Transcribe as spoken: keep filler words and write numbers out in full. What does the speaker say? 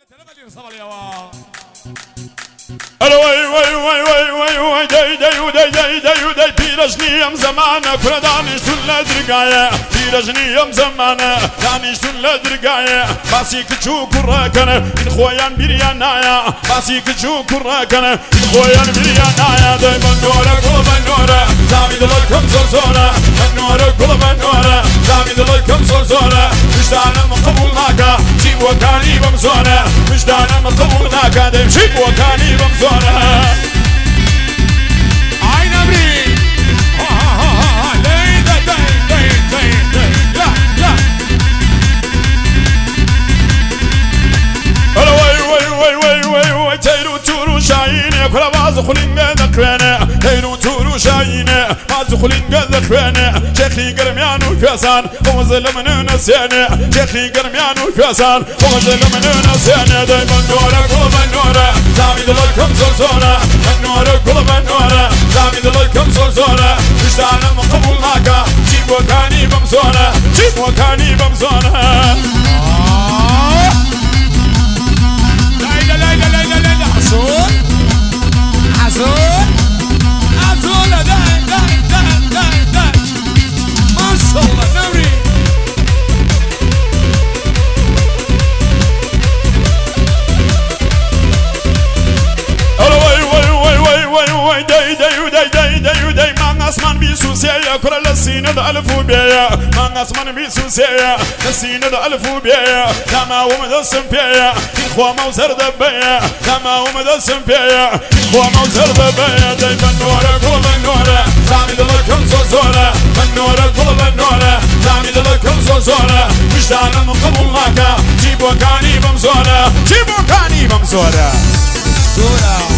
وي وي وي وي وي وي داي داي داي داي داي داي بيرجني يم زمانه كل دانش تلا درقايه بيرجني يم زمانه دانش تلا درقايه باسيك تشو كراكنه ان خويان بيريانايا باسيك تشو كراكنه ان خويان بيريانايا داي بنوره كل بنوره زامي دلكم زلزوله بنوره كل بنوره زامي دلكم زلزوله مش دانا مقبول ناكا جيب وكاني بمزوره مش دانا مقبول ناكا دايم جيب وكاني بمزوره عين أمري ها ها ها ها لين لين لين لين لين لا لا وي وي وي وي وي وي تيرو تورو شايني كل باز خلين ذكرنا تيرو تورو شايني باز خلين ذكرنا شيخي قرميانو كاسان هو ظلمنا نسينا شيخي قرميانو كاسان هو ظلمنا نسينا دايما نورك وبنورك زامي دلكم زلزوله بنورك وبنورك زامي دلكم زلزوله مش دانا مقبول ناكا جيب وكاني بمزوله جيب وكاني بمزوله ليلى ليلى ليلى ليلى حصول حصول حصول داي داي داي داي داي ما شاء الله نوري اسمان بيسوسيا كل السين الألف وبيا ما اسمان بيسوسيا السين الألف وبيا كما ومدسم بيا إخوة موزر دبيا كما ومدسم بيا إخوة موزر دبيا دايما نورك وبنورك زامي دلكم زوزورة بنورك وبنورك زامي دلكم زوزورة مش دانا مقبول ناكا جيب وكاني بمزورة جيب وكاني بمزورة زورة